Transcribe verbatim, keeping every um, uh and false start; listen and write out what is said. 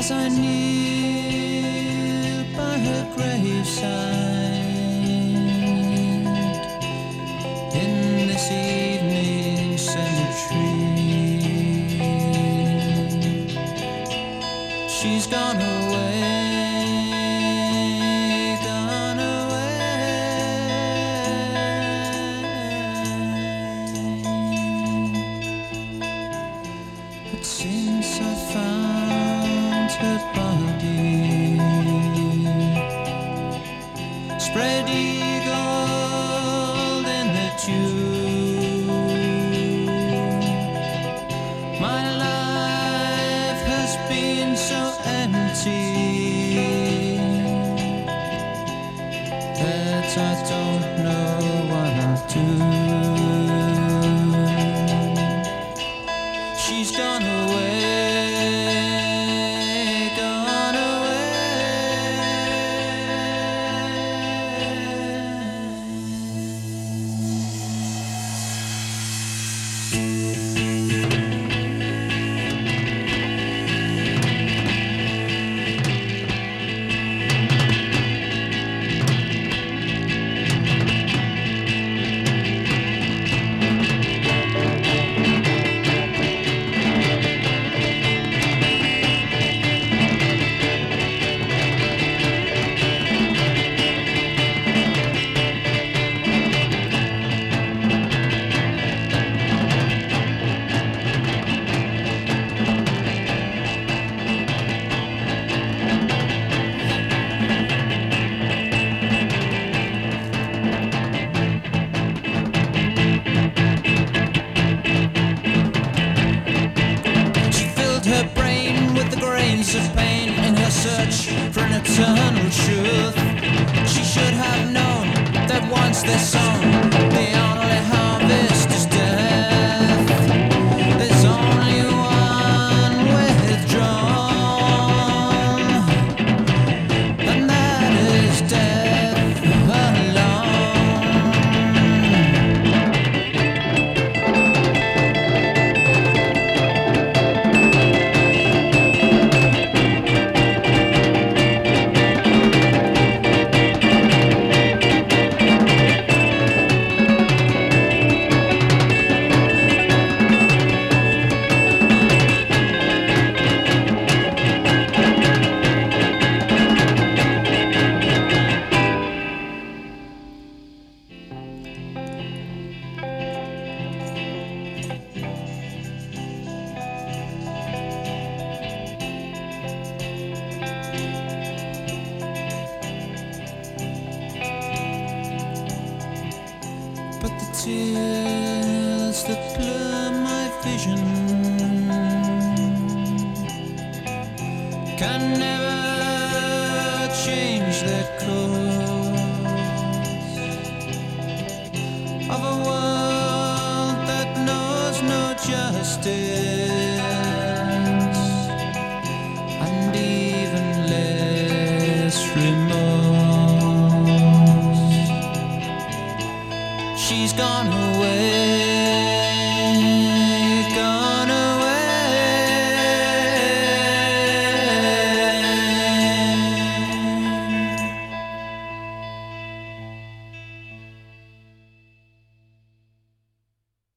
Yes, I knew by her graveside in this evening cemetery. She's gone away, gone away. But since I found her body, spread eagled in the dew, my life has been so empty that I don't know what I'll do. She's gone away, gone away. Her brain with the grains of pain in her search for an eternal truth. She should have known that once they're sown, the only harvest is death. There's only one withdrawn, and that is death alone. But the tears